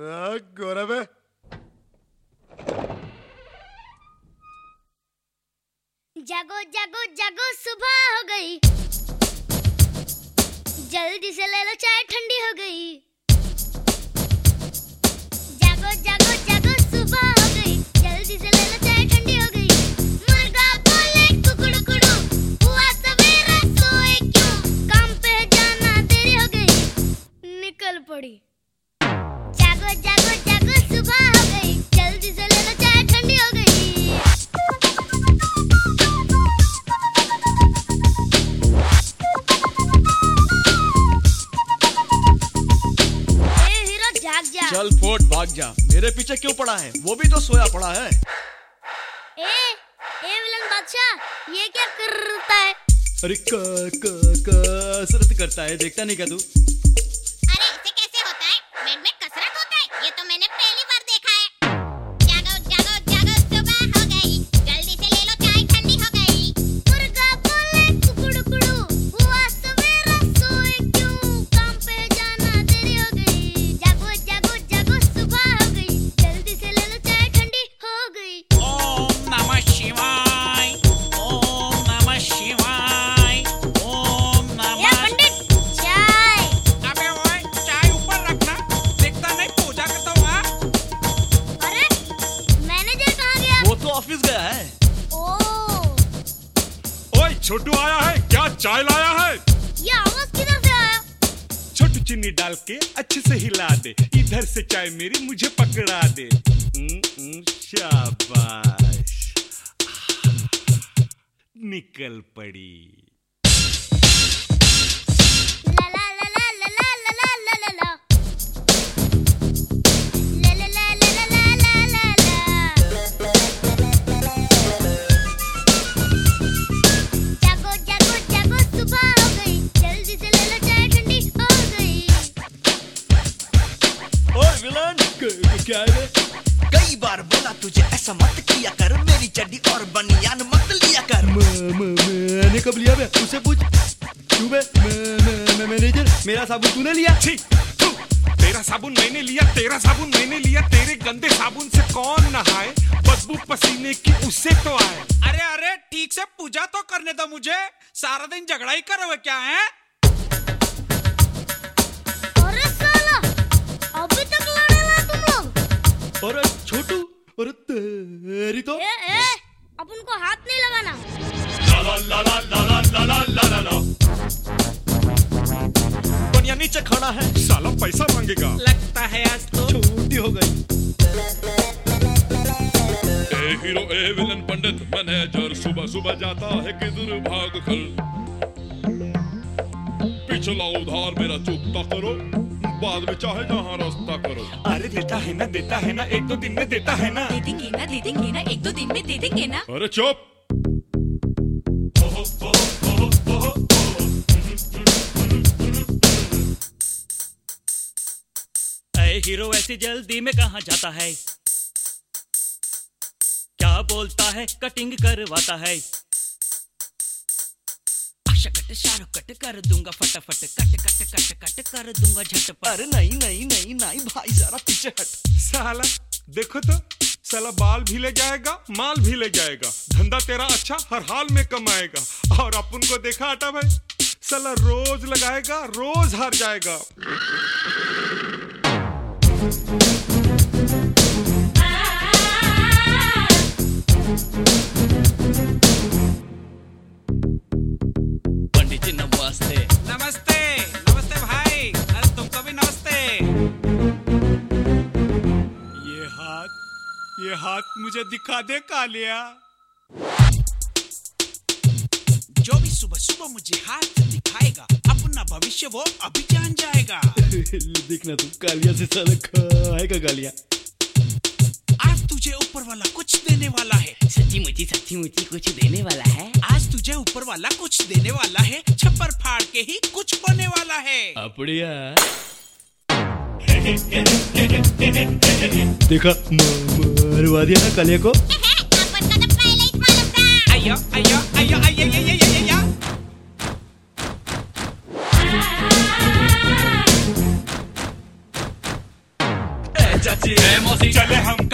गौरव है। जागो जागो जागो सुबह हो गई, जल्दी से ले लो चाय ठंडी हो गई। जागो जागो जागो सुबह हो गई, जल्दी से ले लो चाय ठंडी हो गई। मुर्गा बोले कुकड़ू कुकड़ू, हुआ सवेरा सोए क्यों, काम पे जाना देरी हो गई, निकल पड़ी। जागो जागो जागो सुबह हो गई, जल्दी से ले लो चाय ठंडी हो गई। चल फोट भाग जा, मेरे पीछे क्यों पड़ा है? वो भी तो सोया पड़ा है। ए विलन बादशाह, ये क्या करता है? अरे कसरत करता है, देखता नहीं क्या तू? अरे इसे कैसे होता है? बेड में कसरत होता है? ये तो मैंने पहली बार देखा है। जागो जागो जागो सुबह हो गई, जल्दी से ले लो चाय ठंडी हो गई। मुर्गा बोले कुकड़ू कुकड़ू, हुआ सवेरा सोए क्यों, काम पे जाना देरी हो गई। जागो जागो जागो सुबह हो गई, जल्दी से ले लो चाय ठंडी हो गई। ओम नमः शिवाय, ओम नमः शिवाय, ओम नमः। पंडित चाय। अबे ओए, चाय ऊपर रखना, देखता नहीं पूजा करता हुआ। अरे मैनेजर कहाँ गया? वो तो ऑफिस गया है। ओह, ओए छोटू आया है क्या? चाय लाया है। ये आवाज किधर से आया? छोटू चीनी डाल के अच्छे से हिला दे, इधर से चाय मेरी मुझे पकड़ा दे। शाबाश, निकल पड़ी। ला ला ला ला ला ला ला ला ला ला। ला ला ला ला ला ला ला ला। जागो जागो जागो सुबह हो गई, जल्दी से ले लो चाय ठंडी हो गई। ओए विलन, क्या है? कई बार बोला तुझे ऐसा मत किया कर, मेरी चड्डी और बनियान मत लिया कर। मैंने कब लिया बे? उससे पूछ। क्यों बे? मैनेजर, मेरा साबुन तूने लिया? छी, तू, तेरा साबुन मैंने लिया, तेरा साबुन मैंने लिया। तेरे गंदे साबुन से कौन नहाए? बदबू पसीने की उससे तो आए। अरे अरे, ठीक से पूजा तो करने दो मुझे, सारा दिन झगड़ा ही करोगे क्या है? अरे साला, अभी तक लड़े हुए तुम लोग। अरे छोटू, अरे तेरी तो। ए, अब उनको हाथ नहीं लगाना। बनिया नीचे खड़ा है, साला पैसा मांगेगा। लगता है आज तो छोटी हो गई। ए हीरो ए विलन पंडित मैनेजर, सुबह सुबह जाता है किधर भाग खल। पिछला उधार मेरा चुकता करो, बाद में चाहे जहाँ रास्ता करो। अरे देता है ना, एक दो दिन में देता है ना। दे देंगे ना, एक दो दिन में दे देंगे ना। अरे चुप। ऐ हीरो ऐसी जल्दी में कहाँ जाता है? क्या बोलता है? कटिंग करवाता है। कट शाहरुख कट कर दूंगा फटाफट, कट कट कट कट कर दूंगा झटपट। अरे नहीं भाई, जरा पीछे हट। साला देखो तो, साला बाल भी ले जाएगा, माल भी ले जाएगा। धंधा तेरा अच्छा, हर हाल में कमाएगा। और अपन को देखा हटा भाई, साला रोज लगाएगा, रोज हार जाएगा। पंडित जी नमस्ते। नमस्ते नमस्ते भाई, अरे तुमको भी नमस्ते। ये हाथ मुझे दिखा दे कालिया। जो भी सुबह सुबह मुझे हाथ दिखाएगा, अपना भविष्य वो अभी जान जाएगा। देखना तू, कालिया से साला खाएगा गालियां। आज तुझे ऊपर वाला कुछ देने वाला है। सच्ची मुची कुछ देने वाला है। आज तुझे ऊपर वाला कुछ देने वाला है, छप्पर फाड़ के ही कुछ होने वाला है। अपड़िया देखा, मरवा दिया ना कालिया को। अपन का तो पहले ही मालूम था। अयो अयो अयो अयो अयो अयो अयो। हंसी चले हम